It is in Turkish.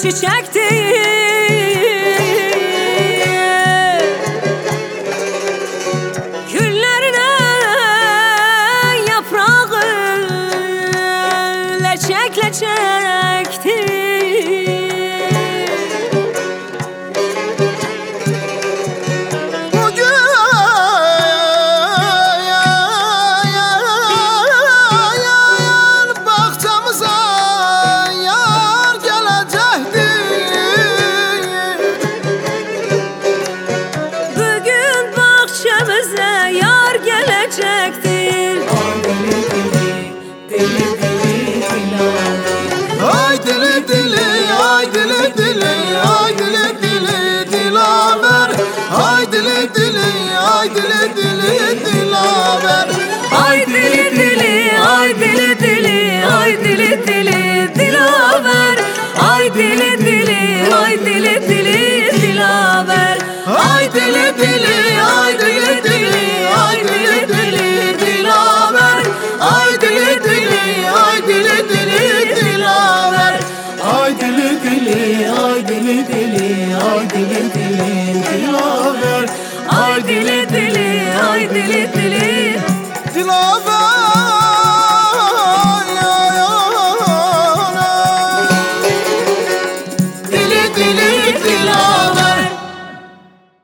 çiçektir. Güllerine yaprağı leçek leçektir. Ay dili dili, ay dili dili, ay dili dili dilaver. Ay dili dili, ay dili dili dilaver. Ay dili dili, ay dili dili, ay dili dili dilaver. Ay dili dili, ay dili dili dilaver. Ay dili dili, ay dili dili, ay dili dili dilaver. Ay dili dili, ay dili dili